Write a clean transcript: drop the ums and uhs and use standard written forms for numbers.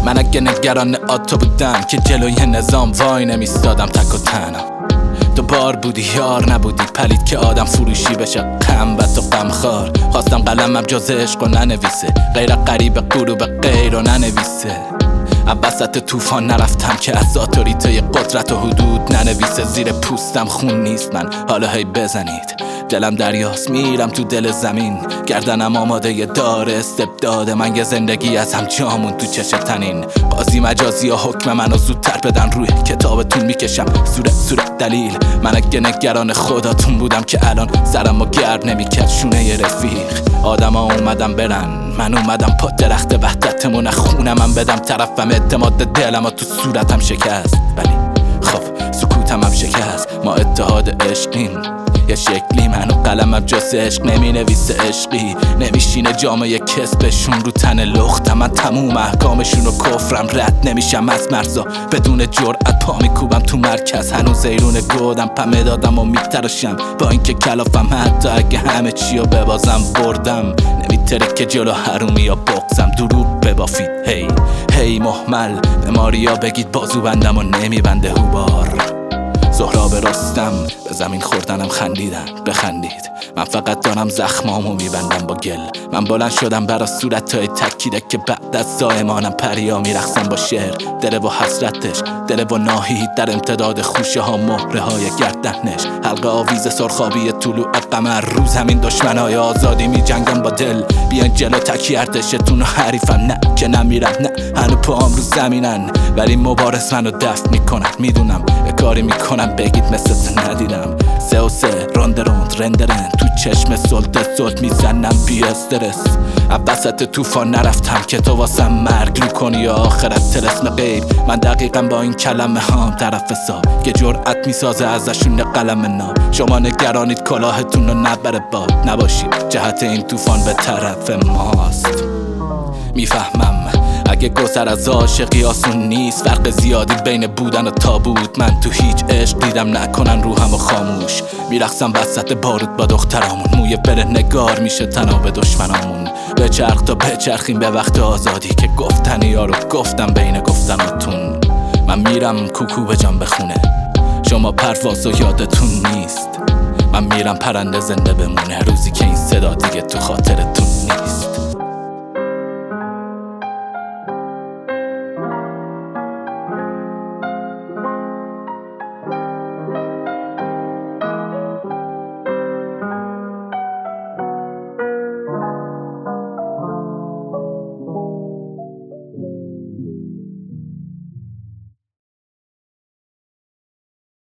من اگه نگران آتو بودم که جلوی نظام وای نمیستادم تک و تنها. تو بار بودی یار نبودی پلید که آدم فروشی بشه غمبت و غمخوار. خواستم قلمم جز عشق و ننویسه غیر قریب غروب غیر و ننویسه. وسط طوفان نرفتم که از اتوریته قدرت و حدود ننویسه. زیر پوستم خون نیست من حالا هی بزنید. دلم دریاست میرم تو دل زمین. گردنم آماده دار استبداد من. یه زندگی از هم جامون تو چش تنین. قاضی مجازی و حکم منو زودتر بدن روی کتابتون میکشم سوره دلیل. من اگه نگران خداتون بودم که الان سرمو گرد نمیکرد شونه رفیق. آدم ها اومدم برن من اومدم پا درخت وحدتمون خونم من بدم طرفم. اعتماد دلم تو صورتم شکست ولی خب سکوتم هم شکست. ما اتحاد عشقیم یه شکلی. من و قلمم جز عشق نمی نویسه عشقی. نمیشینه جامعه کسبشون رو تن لختم. من تموم احکامشون و کفرم رد نمیشم از مرزا. بدون جرأت پا میکوبم تو مرکز. هنوز ایرون گودم پمه دادم و میتراشم با اینکه کلافم. حتی اگه همه چی رو ببازم بردم نمیتره که جلو حرومی یا بغزم. دروغ ببافید هی محمل به ماریا بگید بازو بندم و نمیبنده هوبار. سهراب رستم به زمین خوردنم خندیدن بخندید. من فقط دارم زخمامو میبندم با گل. من بلند شدم برا صورتای تکیده که بعد از زایمانم پریا میرخصم با شعر. دل و حسرتش دل و ناهید در امتداد خوشه ها مهره های گردنش. حلقه آویز سرخابی طلوع قمر. رو زمین دشمنای آزادی میجنگم با دل. بیان جلو تکی ارتشتون و حریفم نه که نمیرم نه هنو پاهم رو زمینن. ولی مبارز منو دفع میکنن. میدونم کاری میکنم بگید مثل ندیدم. 3 و 3 روند رندرن تو چشم سلط میزنم بی استرس. وسط طوفان نرفتم که تو واسم مرگ رو کنی یا آخرت طلسم غیب. من دقیقا با این کلمه هام طرف حساب که جرأت میسازه ازشون قلم نام. شما نگرانید کلاهتون رو نبره باد. نباشید جهت این طوفان به طرف ماست. میفهمم اگه گذر از عاشقی آسون نیست. فرق زیادی بین بودن و تابوت. من تو هیچ عشق دیدم نکنن روحم و خاموش. میرخصم وسط بارود با دخترامون. موی بره نگار میشه تناب دشمنامون. بچرخ تا بچرخیم به وقت آزادی که گفتنی ها رو گفتم بین گفتناتون. من میرم کوکو به جان بخونه. شما پرواز و یادتون نیست. من میرم پرنده زنده بمونه. روزی که این صدا دیگه تو خاطرتون نیست.